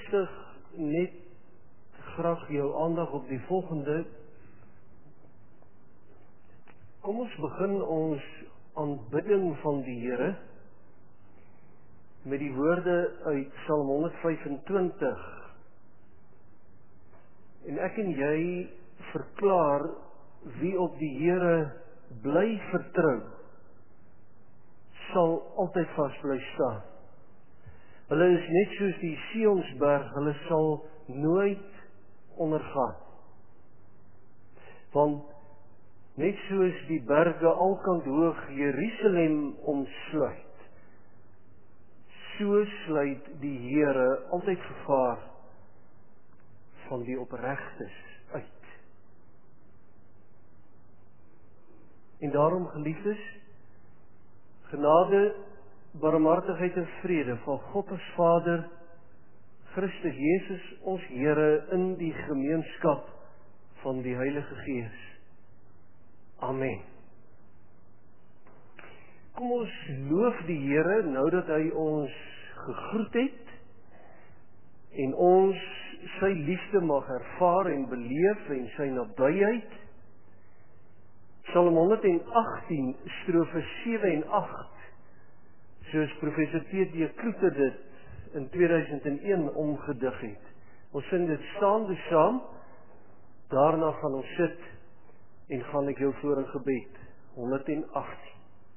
vestig net graag jou aandag op die volgende. Kom ons begin ons aanbidding van die Here met die woorde uit Psalm 125. En ek en jy verklaar wie op die Here bly vertrou, sal altyd vas bly staan. Hulle is net soos die Sionsberg, hulle sal nooit ondergaan. Want net soos die berge alkant hoog Jerusalem omsluit, so sluit die Here altyd gevaar van die opregtes uit. En daarom, geliefdes, genade, barmhartigheid en vrede van God ons Vader, Christus Jesus ons Here, in die gemeenskap van die Heilige Gees. Amen. Kom ons loof die Here nou dat hy ons gegroet het en ons sy liefde mag ervaar en beleef en sy nabyheid. Psalm 118 strofe 7 en 8, soos professor T.D. Kloete dit in 2001 omgedig het. Ons sing dit staande saam, daarna gaan ons sit en gaan ek jou voor in gebed. 118.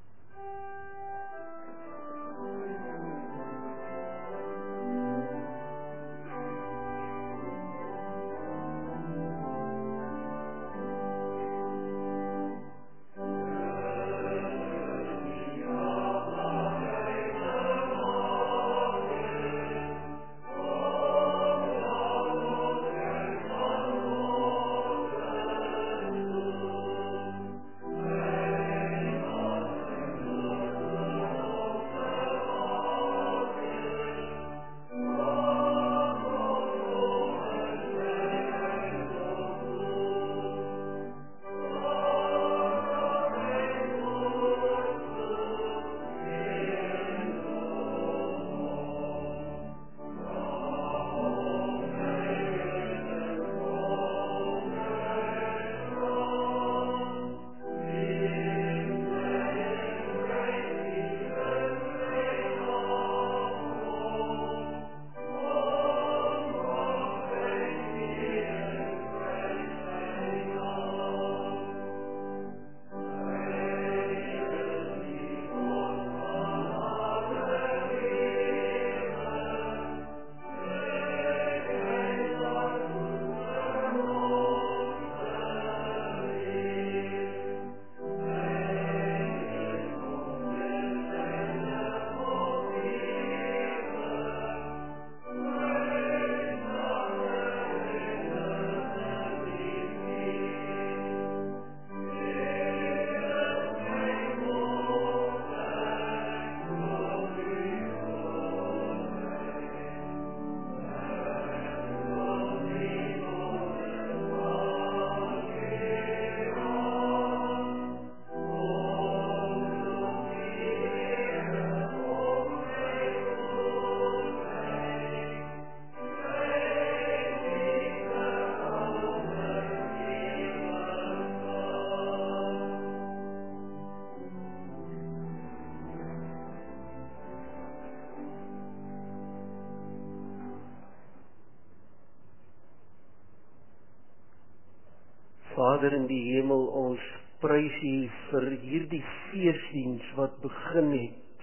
Vader in die hemel, ons prys U vir hierdie feesdiens wat begin het.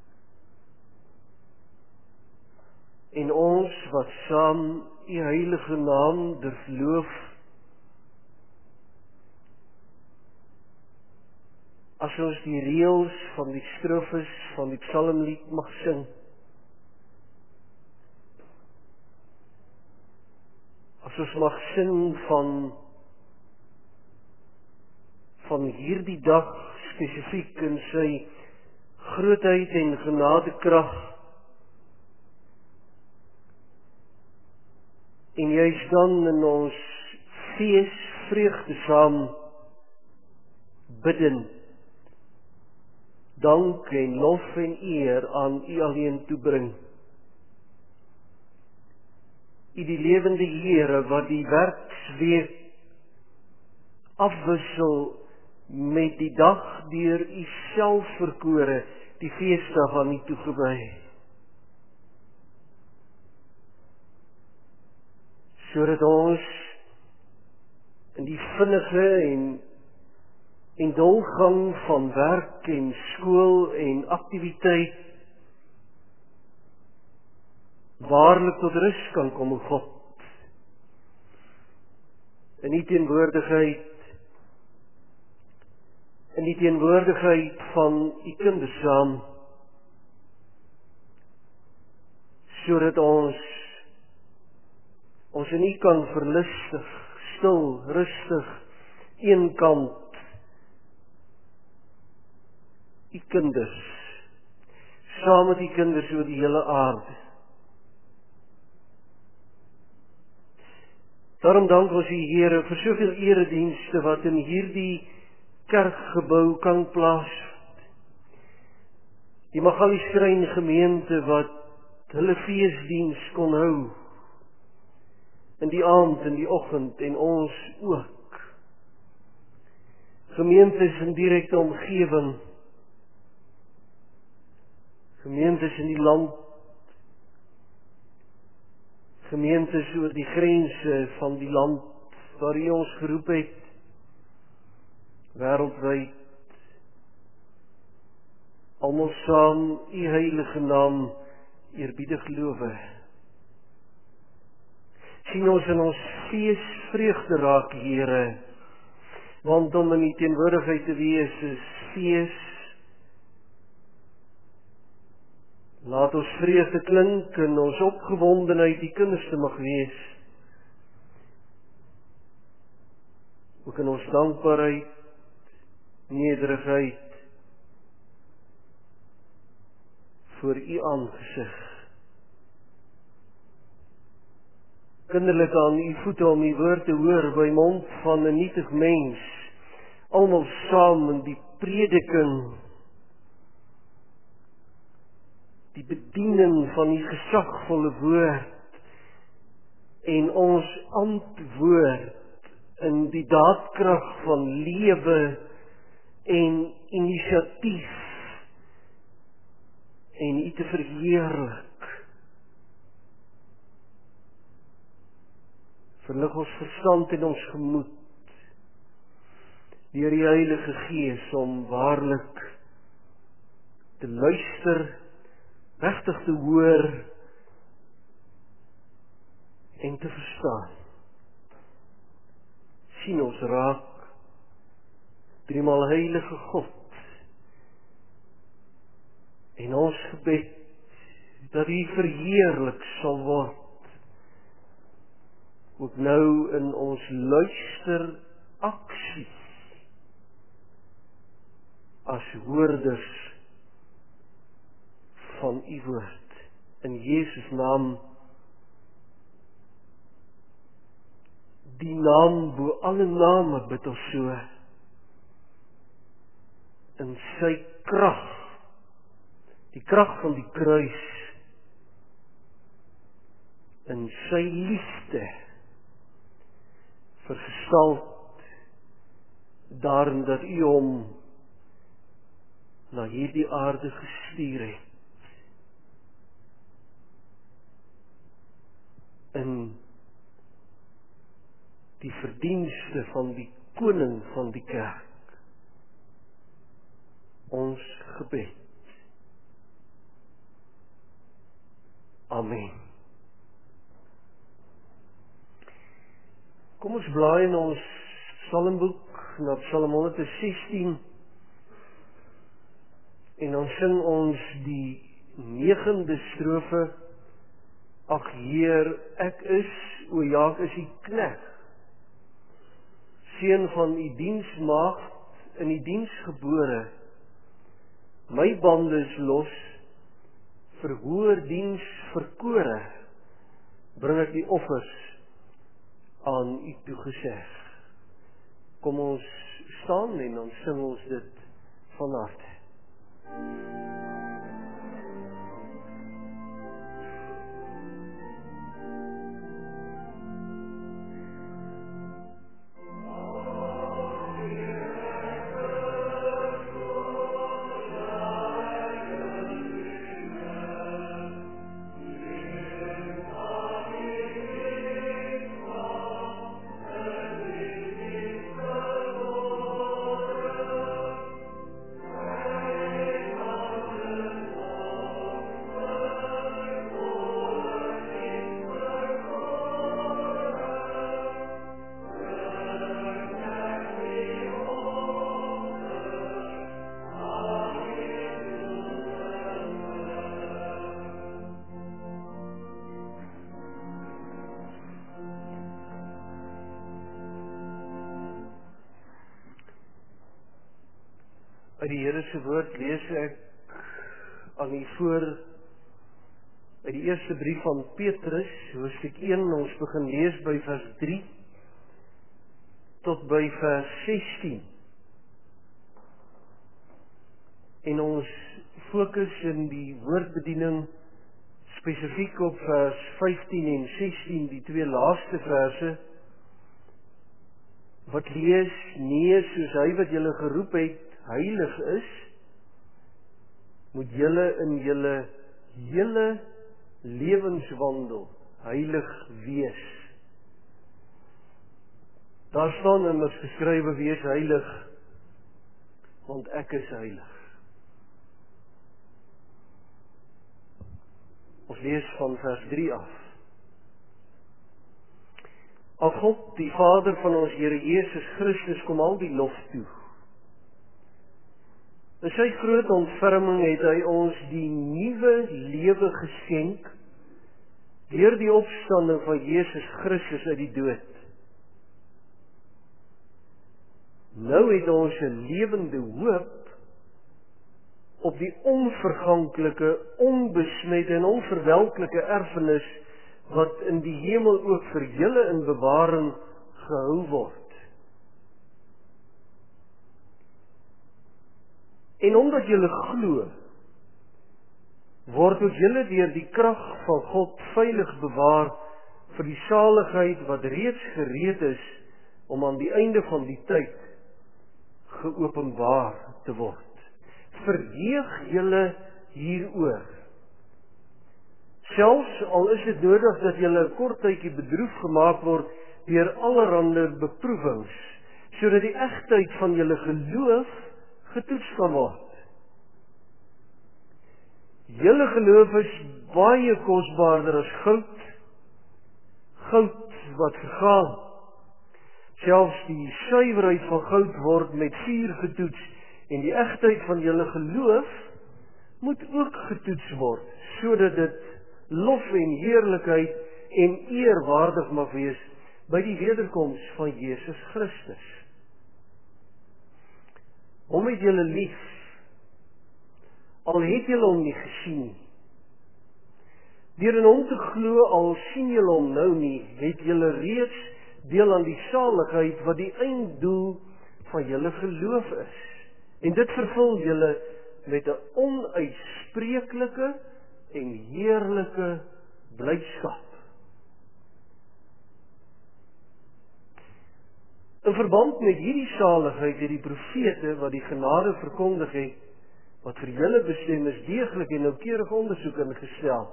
En ons wat saam U heilige naam durf loof, as ons die reëls van die strofes van die psalmlied mag sing, as ons mag sing van hierdie dag spesifiek in sy grootheid en genadekrag, en juist dan in ons fees vreugde saam bidden, dank en lof en eer aan U alleen toebring. U die lewende Here wat die werksweek afwissel met die dag deur U self verkore, die feesdag aan U toegewy. Sodat ons in die vinnige en dolgang van werk en skool en aktiwiteit waarlik tot rus kan kom, o God. In die teenwoordigheid van U kinders saam, sodat ons in U kan verlustig, stil, rustig, eenkant, U kinders, saam met U kinders oor die hele aarde. Daarom dank ons U Here vir soveel eredienste wat in hierdie kerkgebou kan plaasvind. Die Magalieskryn gemeente wat hulle feesdiens kon hou, in die aand, in die oggend, en ons ook. Gemeentes in direkte omgewing, gemeentes in die land, gemeentes oor die grense van die land waar U ons geroep het, wêreldwyd, almal saam U heilige naam eerbiedig loof. Sien ons in ons fees vreugde raak, Here, want om in U teenwoordigheid te wees is fees. Laat ons vreugde klink en ons opgewondenheid die kinderste mag wees. Ook in ons dankbaarheid, nederigheid voor U aangesig. Kinderlik aan U voete om U woord te hoor by mond van 'n nietig mens, almal saam in die prediking, die bediening van U gesagvolle woord en ons antwoord in die daadkrag van lewe en inisiatief en U te verheerlik. Verlig ons verstand en ons gemoed deur die Heilige Gees om waarlik te luister, regtig te hoor en te verstaan. Sien ons raak, driemaal heilige God, en ons gebed dat U verheerlik sal word, ook nou in ons luister aksie as hoorders van U woord. In Jesus naam, die naam bo alle name bid ons so, in sy krag, die krag van die kruis, in sy liefde, vergestald daarin dat U hom na hierdie aarde gestuur het, in die verdienste van die koning van die kerk, ons gebed. Amen. Kom ons blaai in ons psalmboek na Psalm 116 en dan sing ons die 9de strofe. Ag Heer, ek is, o ja, ek is U knegt, seun van U diensmaagd, in U diens gebore. My bande is los, vir hoër diens verkore, bring ek die offers aan U toegeseg. Kom ons staan en dan sing ons dit van harte. Uit die Here se woord lees ek aan u voor uit die eerste brief van Petrus, hoofstuk 1, ons begin lees by vers 3 tot by vers 16. En ons fokus in die woordbediening spesifiek op vers 15 en 16, die twee laaste verse, wat lees, nee, soos hy wat julle geroep het, heilig is, moet julle in julle hele lewenswandel heilig wees. Daar staan immers geskrywe, wees heilig, want ek is heilig. Ons lees van vers 3 af. Aan God, die Vader van ons Here Jesus Christus, kom al die lof toe. In sy groot ontferming het hy ons die nuwe lewe geskenk deur die opstanding van Jesus Christus uit die dood. Nou het ons 'n lewende hoop op die onverganklike, onbesmette en onverwelklike erfenis wat in die hemel ook vir julle in bewaring gehou word. En omdat julle glo, word ook julle deur die krag van God veilig bewaar vir die saligheid wat reeds gereed is om aan die einde van die tyd geopenbaar te word. Verheug julle hieroor. Selfs al is dit nodig dat julle 'n kort tydjie bedroef gemaak word deur allerhande beproewings, sodat die egtheid van julle geloof getoets kan word. Julle geloof is baie kosbaarder as goud wat vergaan. Selfs die suiwerheid van goud word met vuur getoets, en die egtheid van julle geloof moet ook getoets word, sodat dit lof en heerlikheid en eer waardig mag wees by die wederkoms van Jesus Christus. Hom het julle lief, al het julle hom nie gesien nie. Deur in hom te glo, al sien julle hom nou nie, het julle reeds deel aan die saligheid wat die einddoel van julle geloof is. En dit vervul julle met 'n onuitspreeklike en heerlike blydskap. In verband met hierdie saligheid het die profete wat die genade verkondig het, wat vir julle bestem is, deeglik en noukeurig ondersoek ingestel.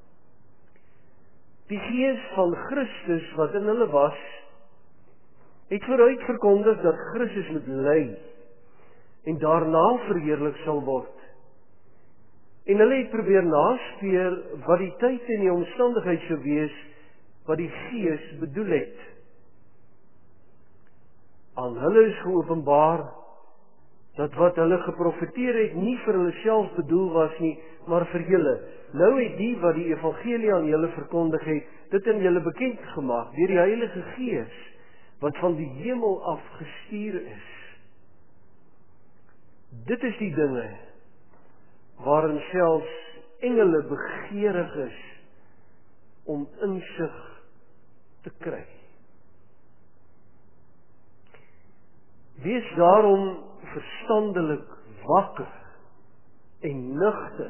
Die Gees van Christus wat in hulle was, het vooruit verkondig dat Christus moet ly en daarna verheerlik sal word. En hulle het probeer naspeur wat die tyd en die omstandigheid sou wees wat die Gees bedoel het. Aan hulle is geopenbaar dat wat hulle geprofeteer het nie vir hulle self bedoel was nie, maar vir julle. Nou het die wat die evangelie aan julle verkondig het, dit aan julle bekend gemaak deur die Heilige Gees wat van die hemel af gestuur is. Dit is die dinge waarin selfs engele begeerig is om insig te kry. Wees daarom verstandelik wakker en nugter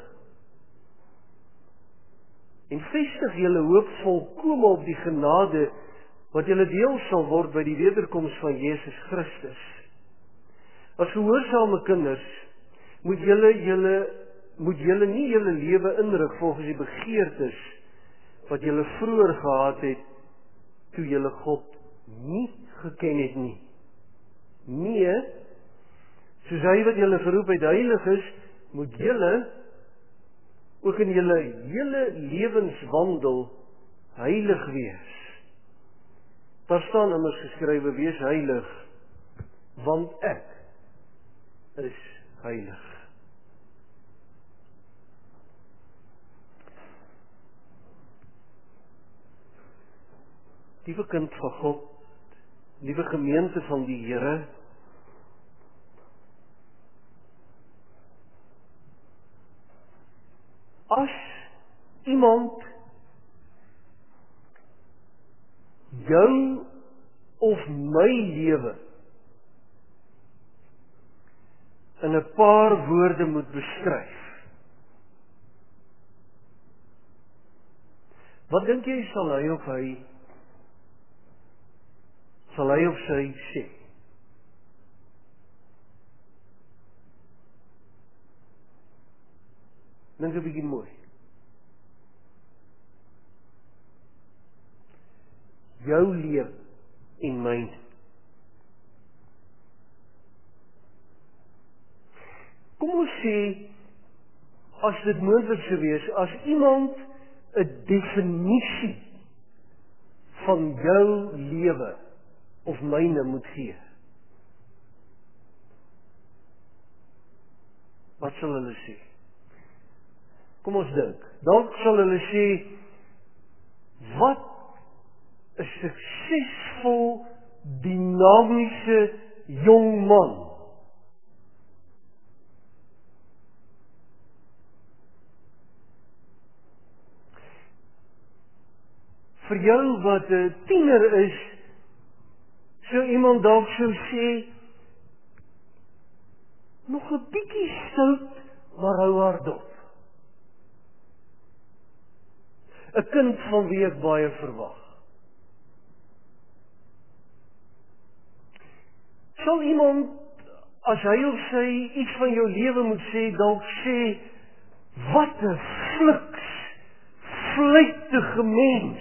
en vestig julle hoop volkome op die genade wat julle deel sal word by die wederkoms van Jesus Christus. As gehoorsame kinders moet julle nie julle lewe inrig volgens die begeertes wat julle vroeër gehad het toe julle God nie geken het nie. Nee, soos hy wat julle geroep het heilig is, moet julle ook in julle hele lewenswandel heilig wees. Daar staan immers geskrywe, wees heilig, want ek is heilig. Liewe kind van God, liewe gemeente van die Here, iemand jou of my lewe in 'n paar woorde moet beskryf, wat dink jy sal hy of sy sê? Dink 'n bietjie mooi. Jou lewe en myne. Kom ons sê, as dit moontlik sou wees, as iemand 'n definisie van jou lewe of myne moet gee, wat sal hulle sê? Kom ons dink. Dalk sal hulle sê, wat 'n suksesvol, dinamiese jong man. Vir jou wat 'n tiener is, sou iemand dalk sou sê, nog 'n bietjie stout, maar hou haar dop. 'n kind van wie ek baie verwag. Sal iemand, as hy of sy iets van jou lewe moet sê, dalk sê, wat 'n fliks, vlytige mens.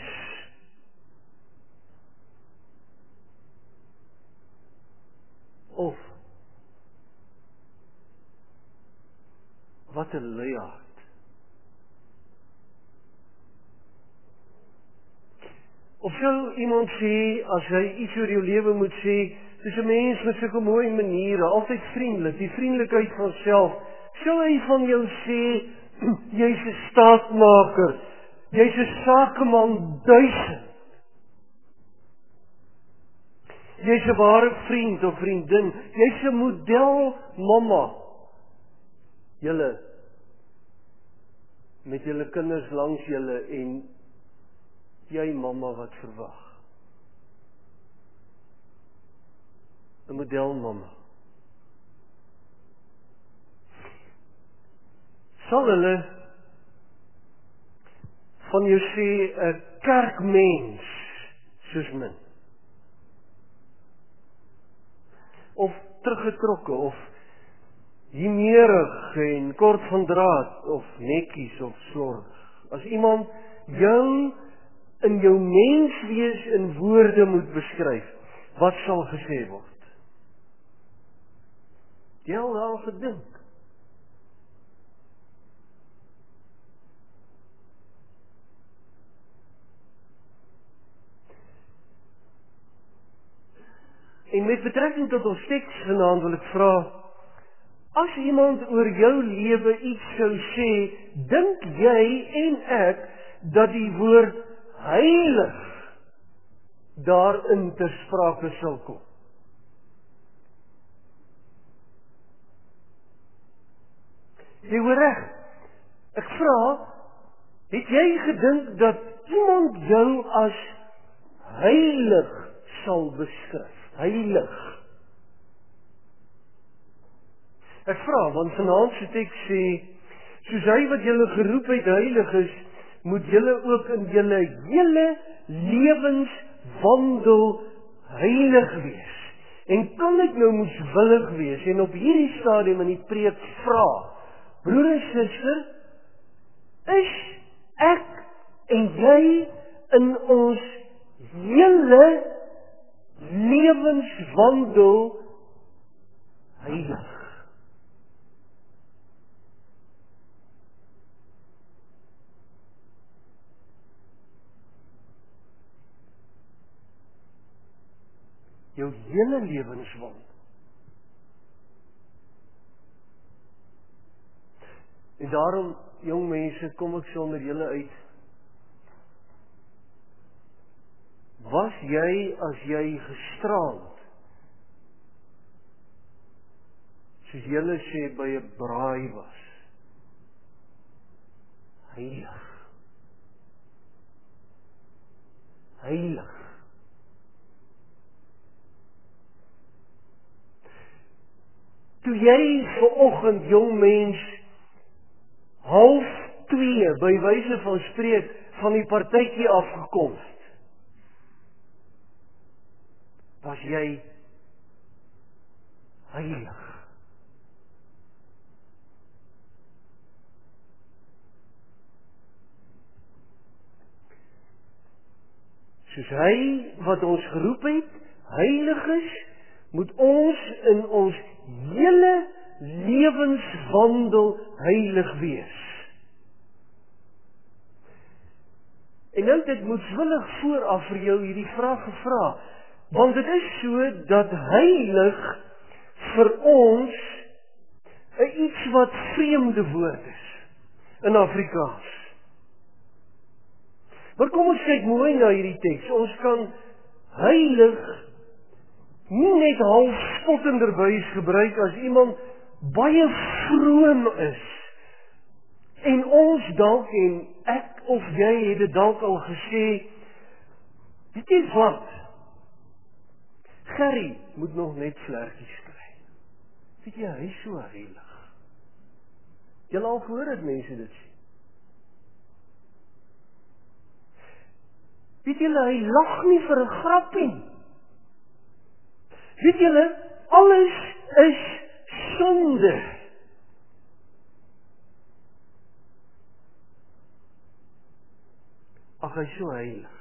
Of, wat 'n luiaard. Of sou iemand sê, as hy iets oor jou lewe moet sê, dis 'n mens met sulke mooi maniere, altyd vriendelik, die vriendelikheid van self, sou hy van jou sê, jy's 'n staatmaker, jy's 'n sakeman 1000. Jy's 'n ware vriend of vriendin, jy's 'n model mamma. Julle, met julle kinders langs julle en jy mamma wat verwag. 'n model mamma. Sal hulle van jou sê 'n kerkmens soos min? Of teruggetrokke, of humeurig en kort van draad, of netjies of slordig. As iemand jou in jou menswees in woorde moet beskryf, wat sal gesê word? Jy al daar gedink? En met betrekking tot ons teks vanaand wil ek vra, as iemand oor jou lewe iets sou sê, dink jy en ek dat die woord heilig daarin ter sprake sal kom? Jy hoor reg. Ek vra, het jy gedink dat iemand jou as heilig sal beskryf? Heilig. Ek vra, want vanaand se teks sê, soos hy wat julle geroep het heilig is, moet julle ook in julle hele lewenswandel heilig wees. En kan ek nou moeswillig wees en op hierdie stadium in die preek vra, broer en suster, is ek en jy in ons hele lewenswandel heilig? Jou hele lewenswandel. En daarom, jong mense, kom ek sonder julle uit. Was jy, as jy gisterand, soos julle sê, by 'n braai was, heilig? heilig. Toe jy vanoggend, jong mens, 1:30 by wyse van spreek van die partytjie afgekom het, was jy heilig. Soos hy wat ons geroep het, heilig is, moet ons in ons hele lewenswandel heilig wees. En nou het ek moedswillig vooraf vir jou hierdie vraag gevra, want dit is so dat heilig vir ons 'n iets wat vreemde woord is in Afrikaans. Maar kom ons kyk mooi na hierdie teks. Ons kan heilig nie net half spottenderwys gebruik as iemand baie vroom is. En ons dalk, en ek of jy het dit dalk al gesê, weet jy wat? Gerry moet nog net vlerkies kry. Weet jy, hy is so heilig. Jy al gehoor dat mense dit sê. Weet julle, hy lag nie vir 'n grappie. Weet julle, alles is sonde. Ag, hy is so heilig.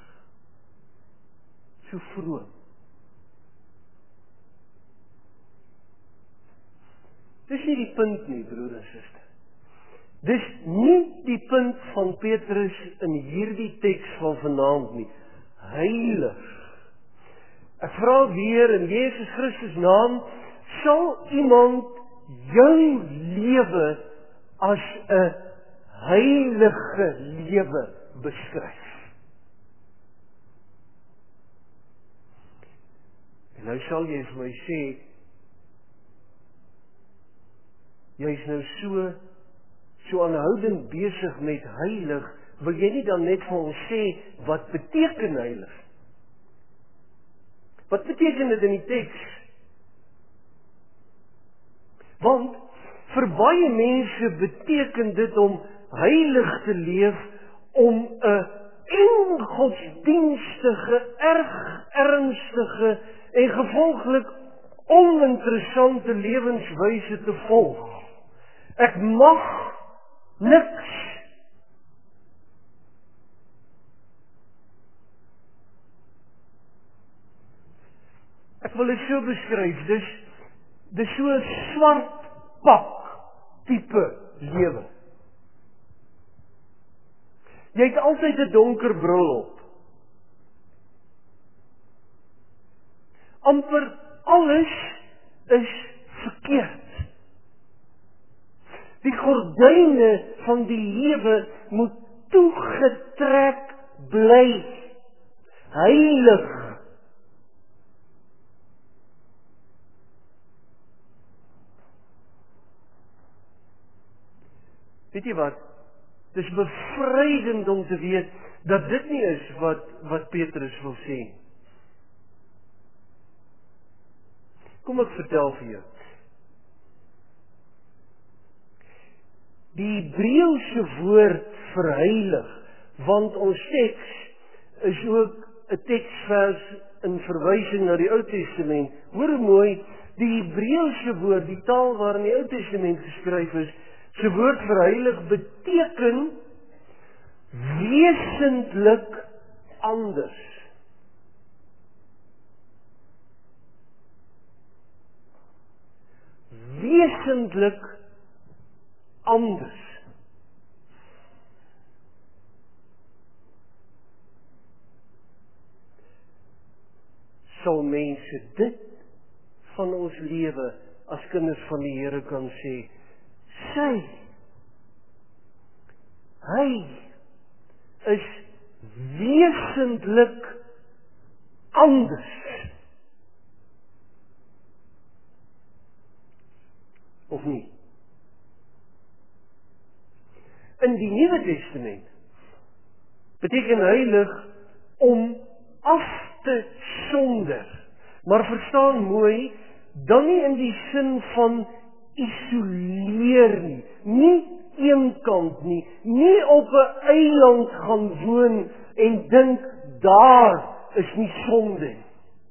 So vroom. Dis nie die punt nie, broer en suster. Dis nie die punt van Petrus in hierdie teks van vanaand nie. Heilig. Ek vra weer in Jesus Christus naam, sal iemand jou lewe as 'n heilige lewe beskryf? En nou sal jy vir my sê, jy is nou so aanhoudend besig met heilig, wil jy nie dan net vir ons sê, wat beteken heilig? Wat beteken dit in die teks? Want, vir baie mense beteken dit om heilig te leef, om 'n ongodsdienstige, ernstige en gevolglik oninteressante lewenswyse te volg. Ek mag niks. Ek wil dit so beskryf, dis so 'n swart pak tipe lewe. Jy het altyd 'n donker bril op. Amper alles is verkeerd. Die gordyne van die lewe moet toegetrek bly. Heilig. Weet jy wat? Dit is bevrydend om te weet dat dit nie is wat Petrus wil sê. Kom ek vertel vir jou. Die Hebreëse woord vir heilig, want ons teks is ook 'n teksvers in verwysing na die Ou Testament. Hoor mooi, die Hebreëse woord, die taal waarin die Ou Testament geskryf is, se woord vir heilig beteken wesentlik anders. Wesentlik anders. Sal mense dit van ons lewe as kinders van die Here kan sê, hy is wesentlik anders. Of nie? In die Nuwe Testament beteken heilig om sonder. Maar verstaan mooi, dan nie in die sin van isoleer nie, nie een kant nie, nie op 'n eiland gaan woon en dink daar is nie sonde nie.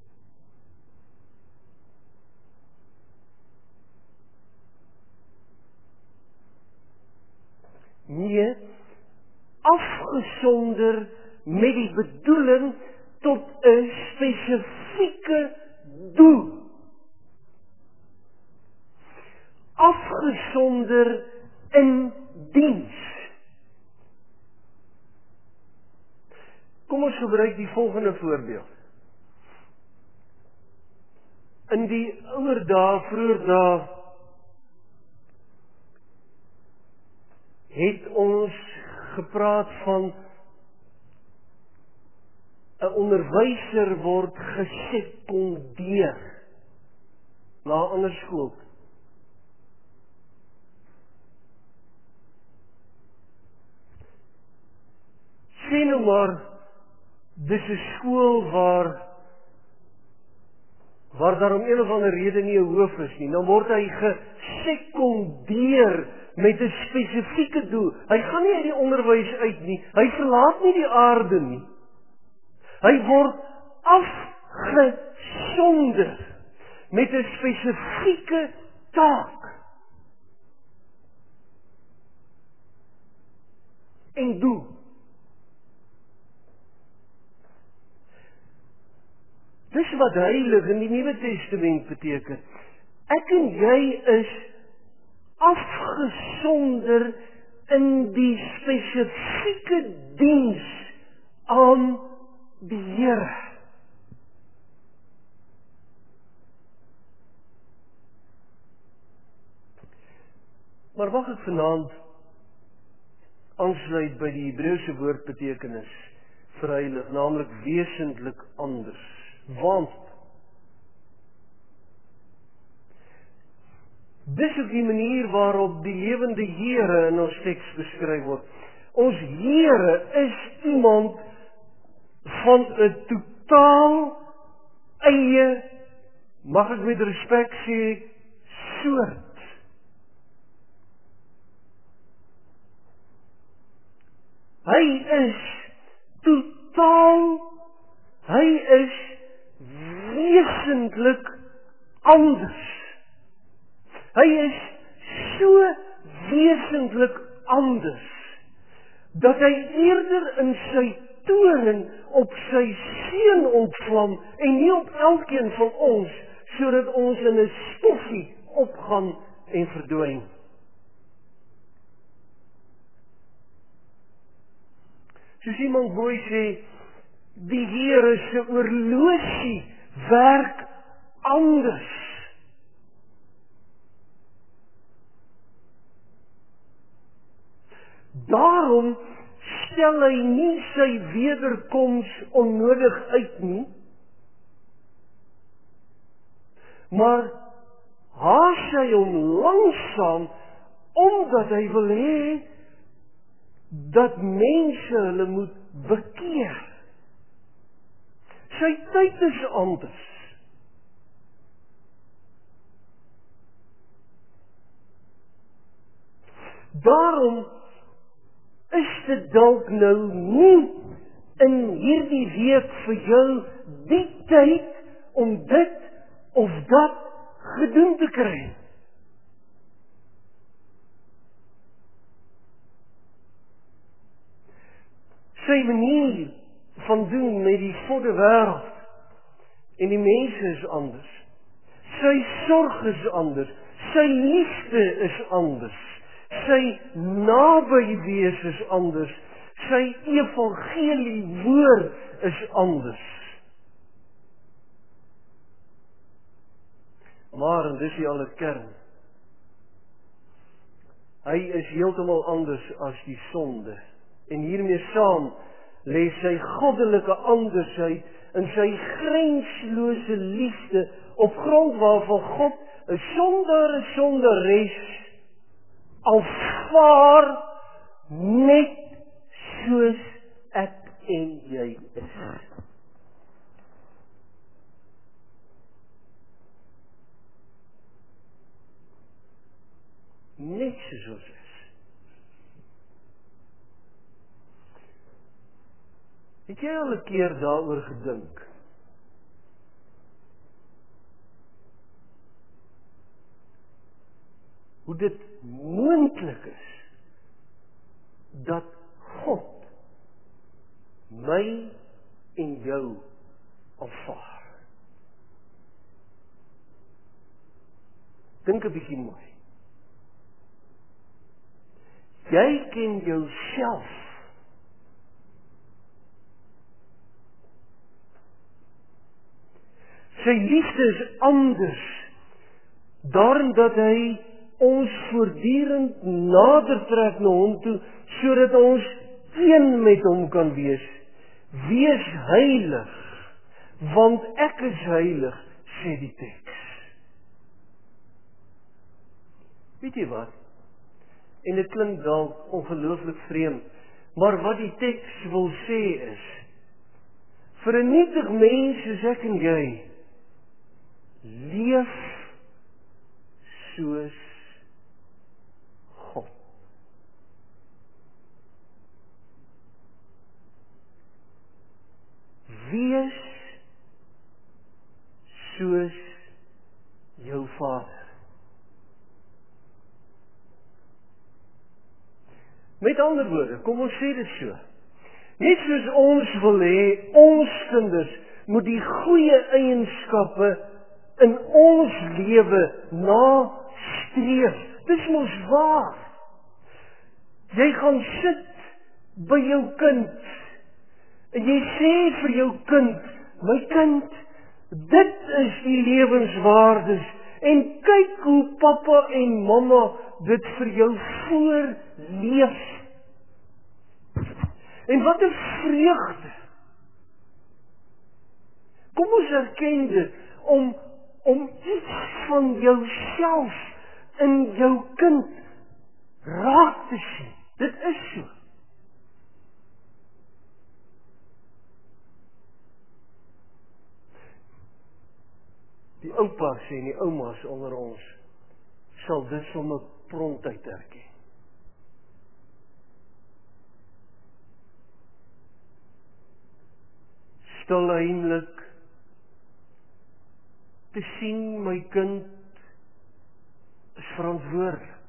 Nee, afgesonder met die bedoeling tot 'n spesifieke doel. Afgesonder in diens. Kom ons gebruik die volgende voorbeeld. In die ouer dae, vroeër dae, het ons gepraat van 'n onderwyser word gesekondeer na 'n ander skool. Sê nou maar, dis 'n skool waar daar om een of ander rede nie 'n hoof is nie, dan word hy gesekondeer met 'n spesifieke doel. Hy gaan nie uit die onderwys uit nie, hy verlaat nie die aarde nie. Hy word afgesonder met 'n spesifieke taak en doel. Dis wat heilig in die Nuwe Testament beteken. Ek en jy is afgesonder in die spesifieke diens aan die Here. Maar mag ek vanaand aansluit by die Hebreëse woordbetekenis vir heilig, naamlik wesentlik anders. Want dis ook die manier waarop die lewende Here in ons teks beskryf word. Ons Here is iemand van 'n totaal eie, mag ek met respek sê, soort. Hy is totaal, hy is wesentlik anders. Hy is so wesentlik anders, dat hy eerder in sy toorn op sy seun ontvlam, en nie op elkeen van ons, sodat ons in 'n stoffie opgaan en verdwyn. Soos iemand mooi sê, die Here se oorlosie werk anders. Daarom stel hy nie sy wederkoms onnodig uit nie, maar haas hy hom langsaam, omdat hy wil hê dat mense hulle moet bekeer. Sy tyd is anders. Daarom is dit dalk nou nie in hierdie week vir jou die tyd om dit of dat gedoen te kry. Sy manier van doen met die vorde wêreld en die mense is anders. Sy sorg is anders. Sy liefde is anders. Sy naby wees is anders. Sy evangelie woord is anders. Maar, en dis die alle kern, hy is heeltemal anders as die sonde. En hiermee saam lê sy goddelike andersheid in sy grenslose liefde, op grond waarvan God 'n sondares aanvaar net soos ek en jy is. soos ons is. Het jy al 'n keer daaroor gedink? Hoe dit moontlik is dat God my en jou aanvaar. Dink 'n bietjie mooi. Jy ken jouself. Sy liefde is anders, daarin dat hy ons voortdurend nader trek na hom toe, sodat ons een met hom kan wees. Wees heilig, want ek is heilig, sê die teks. Weet jy wat? En dit klink dalk ongelooflik vreemd, maar wat die teks wil sê is, vir 'n nietig mens soos ek en jy, leef soos God. Wees soos jou Vader. Met ander woorde, kom ons sê dit so. Net soos ons wil hê, ons kinders moet die goeie eienskappe in ons lewe nastreef. Dis mos waar. Jy gaan sit by jou kind en jy sê vir jou kind, my kind, dit is die lewenswaardes en kyk hoe pappa en mamma dit vir jou voorleef. En wat 'n vreugde. Kom ons erken dit, om iets van jouself in jou kind raak te sien. Dit is so. Die oupas en die oumas onder ons sal dit sommer prontheid erken. Stil eintlik te sien my kind is verantwoordelik.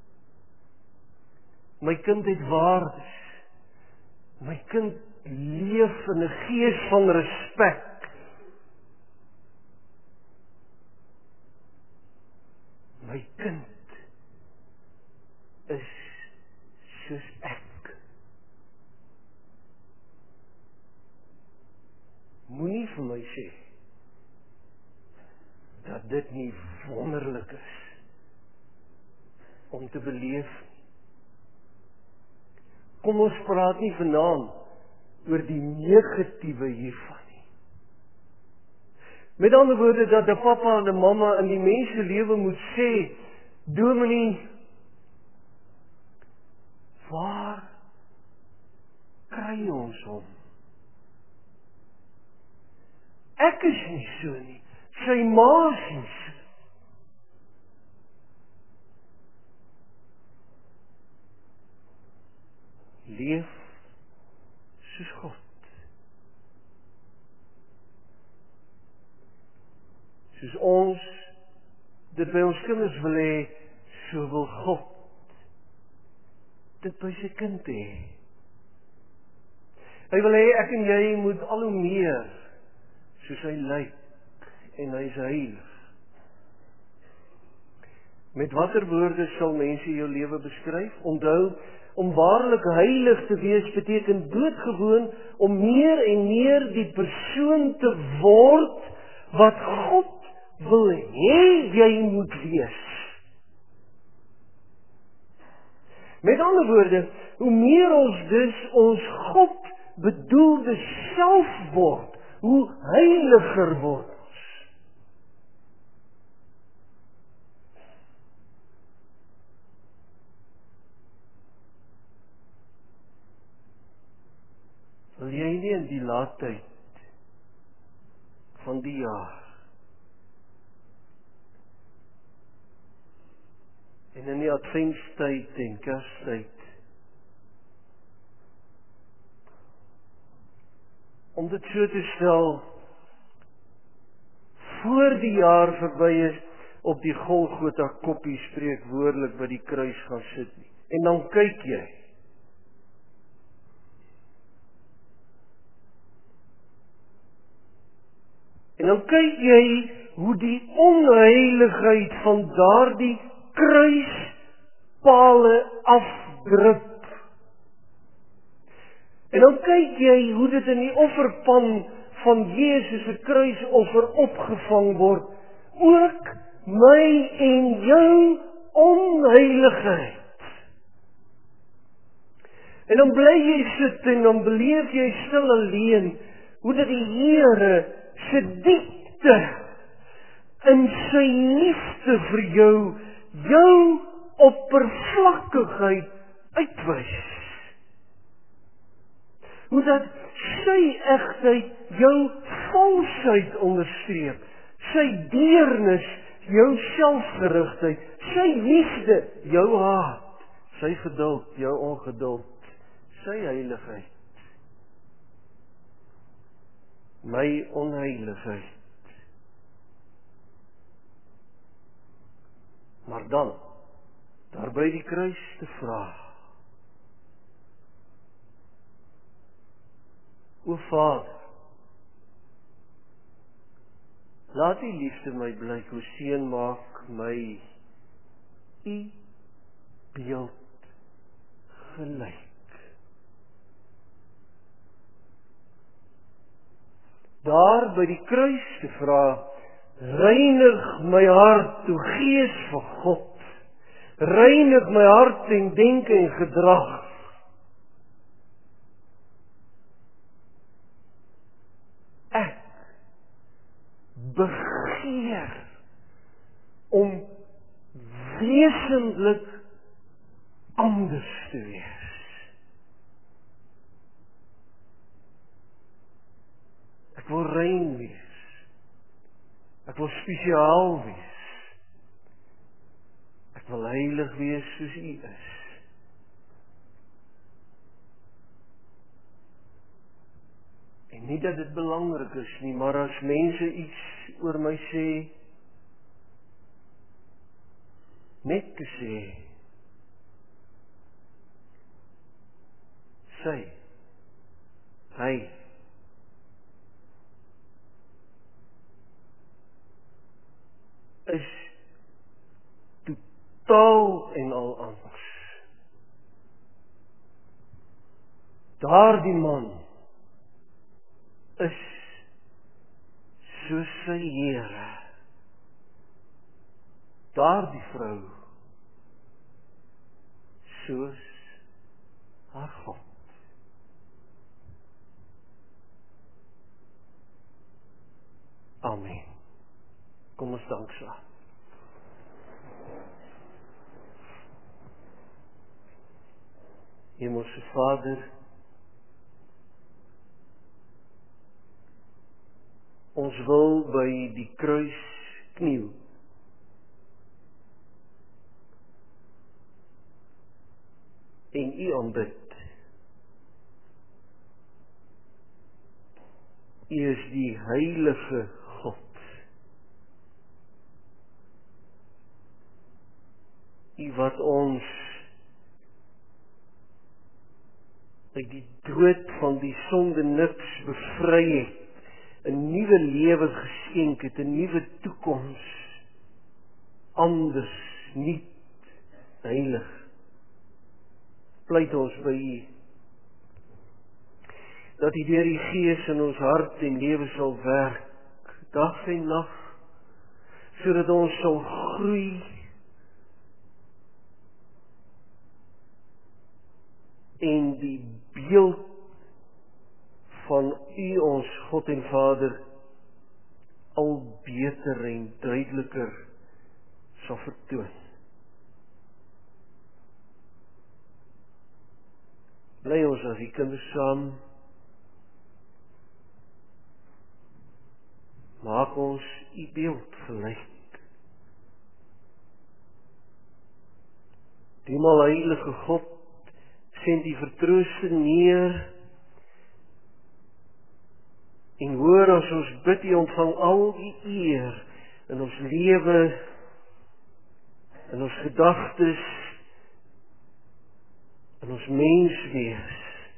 My kind het waardes. My kind leef in 'n gees van respek. My kind is soos ek. Moenie vir my sê dat dit nie wonderlik is om te beleef. Kom ons praat nie vanaand oor die negatiewe hiervan nie. Met ander woorde dat 'n pappa en 'n mamma in die mens se lewe moet sê, dominee, waar kry ons hom? Ek is nie so nie. Sy ma is nie so. Leef soos God. Soos ons dit by ons kinders wil hê, so wil God dit by sy kind hê. Hy wil hê ek en jy moet al hoe meer soos hy lyk en hy is heilig. Met watter woorde sal mense jou lewe beskryf? Onthou, om waarlik heilig te wees beteken doodgewoon om meer en meer die persoon te word wat God wil hê jy moet wees. Met ander woorde, hoe meer ons dus ons God bedoelde self word, hoe heiliger word ons. Wil jy nie in die laatheid van die jaar En in die adventstyd en Kerstyd, om dit so te stel, voor die jaar verby is, op die Golgotha koppie spreekwoordelik by die kruis gaan sit nie. En dan kyk jy. En dan kyk jy hoe die onheiligheid van daardie kruispale afdruk. En dan kyk jy hoe dit in die offerpan van Jesus se kruisoffer opgevang word, ook my en jou onheiligheid. En dan bly jy sit en dan beleef jy stil alleen, hoe dat die Here se diepte in sy liefde vir jou oppervlakkigheid uitwys. Hoe dat sy egtheid jou valsheid onderstreep, sy deernis jou selfgerigtheid, sy liefde jou haat, sy geduld jou ongeduld, sy heiligheid, my onheiligheid. Maar dan, daar by die kruis te vra, o Vader, laat die liefde my blyk, o Seun, maak my u beeld gelyk. Daar by die kruis te vra, reinig my hart, o Gees van God, reinig my hart en denke en gedrag. Ek begeer om wesentlik anders te wees. Ek wil rein wees. Ek wil spesiaal wees. Ek wil heilig wees soos U is. En nie dat dit belangrik is nie, maar as mense iets oor my sê, net te sê, sy, hy, is totaal en al anders. Daardie man is soos sy Here. Daardie vrou soos haar God. Amen. Kom ons dank saam. Hemelse Vader, ons wil by die kruis kniel. En U aanbid. U is die heilige God. U wat ons uit die dood van die sonde niks bevry het, 'n nuwe lewe geskenk het, 'n nuwe toekoms, anders, nuut, heilig. Pleit ons by U, dat U deur die Gees in ons hart en lewe sal werk, dag en nag, sodat ons sal groei en die beeld van U ons God en Vader al beter en duideliker sal vertoon. Bly ons as die kinders saam, maak ons U beeld gelyk. Hemel heilige God, send die vertroosting neer, en hoor as ons bid, U ontvang al die eer in ons lewe, in ons gedagtes, in ons menswees.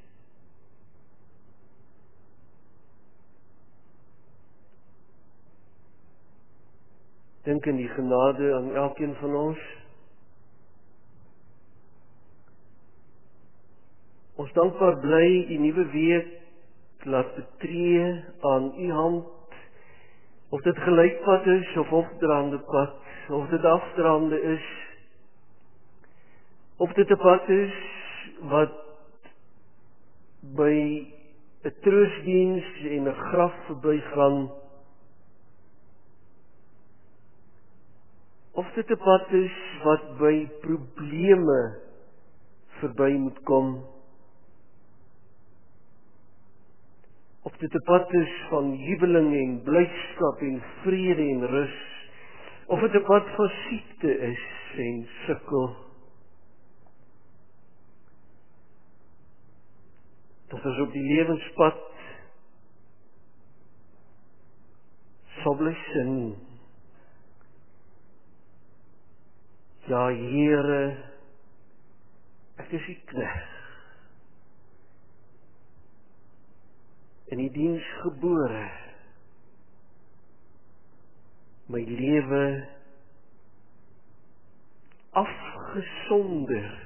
Dink in die genade aan elkeen van ons. Ons dankbaar bly die nuwe week laat betree aan U hand, of dit gelykpad is, of opdraande pad, of dit afdraande is, of dit 'n pad is wat by 'n troostdiens en 'n graf verbygaan, of dit 'n pad is wat by probleme verby moet kom, of dit 'n pad is van jubeling en blydskap en vrede en rus, of dit 'n pad van siekte is en sukkel, dat ons op die lewenspad sal bly sing. Ja, Here, ek is U knegt, in die diens gebore, my lewe afgesonder,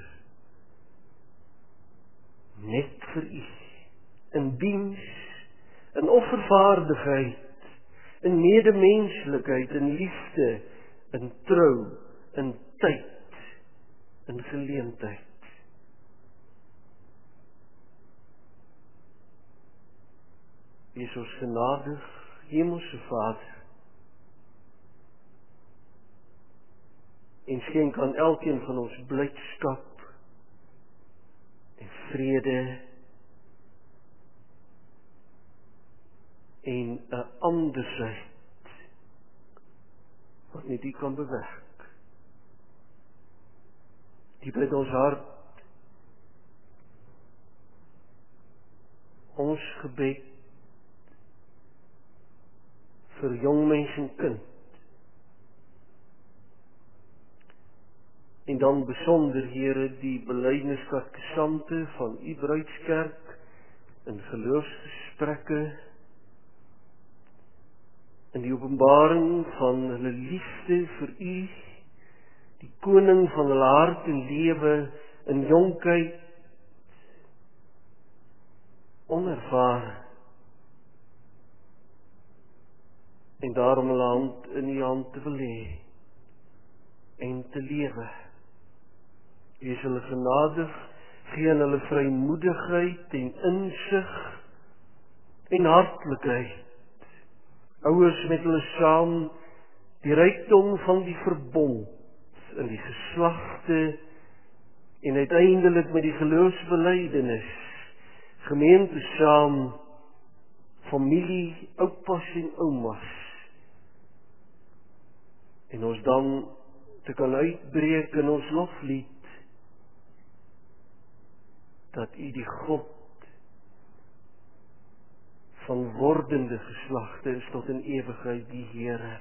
net vir U, in diens, in offervaardigheid, in medemenslikheid, in liefde, in trou, in tyd, in geleentheid. Wees ons genadig, Hemelse Vader, en skenk aan elkeen van ons blydskap en vrede en 'n andersheid wat net U kan bewerk. Diep uit ons hart, ons gebed vir jong mens en kind, en dan besonder, Here, die belydeniscatecisante van U bruidskerk, in geloofsgesprekke, in die openbaring van hulle liefde vir U, die koning van hulle hart en lewe, in jonkheid, onervare, en daarom hulle hand in U hand te wil hê, en te lewe. Wees hulle genadig, gee aan hulle vrymoedigheid en insig en hartlikheid. Ouers met hulle saam, die rykdom van die verbond in die geslagte en uiteindelik met die geloofsbelydenis, gemeente saam, familie, oupas en oumas, en ons dan te kan uitbreek in ons loflied, dat U die God van wordende geslagte is tot in ewigheid, die Here.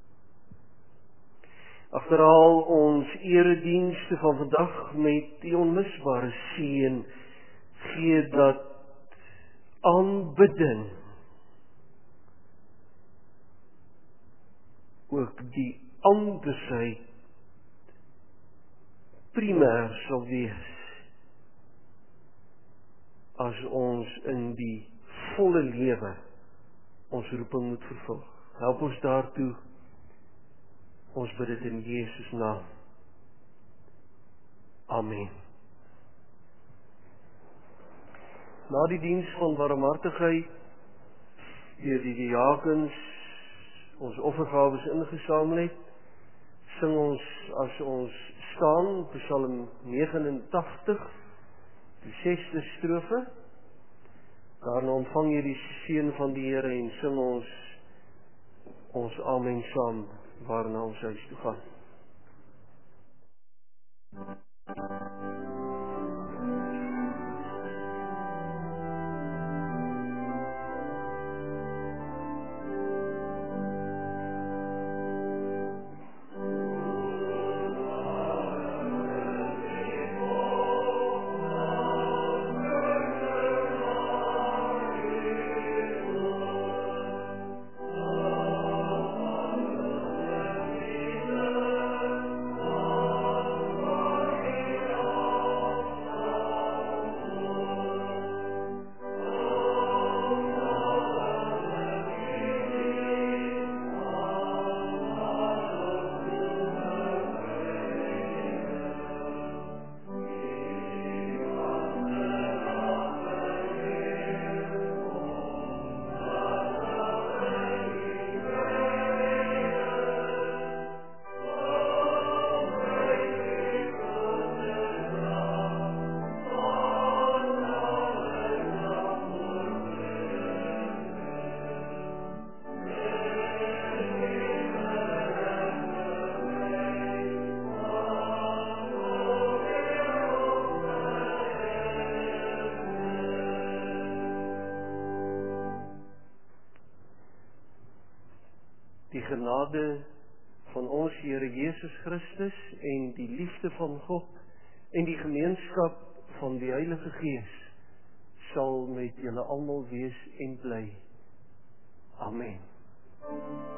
Agterhaal ons eredienste van vandag met die onmisbare seën, gee dat aanbidding ook die andersheid primêr sal wees, as ons in die volle lewe ons roeping moet vervul. Help ons daartoe, ons bid dit in Jesus naam. Amen. Na die diens van barmhartigheid, deur die diakens ons offergawes ingesamel het, sing ons as ons staan, Psalm 89, die 6de strofe. Daarna ontvang jy die seën van die Here en sing ons amen saam, waarna ons huis toe gaan. Die genade van ons Here Jesus Christus en die liefde van God en die gemeenskap van die Heilige Gees sal met julle almal wees en bly. Amen.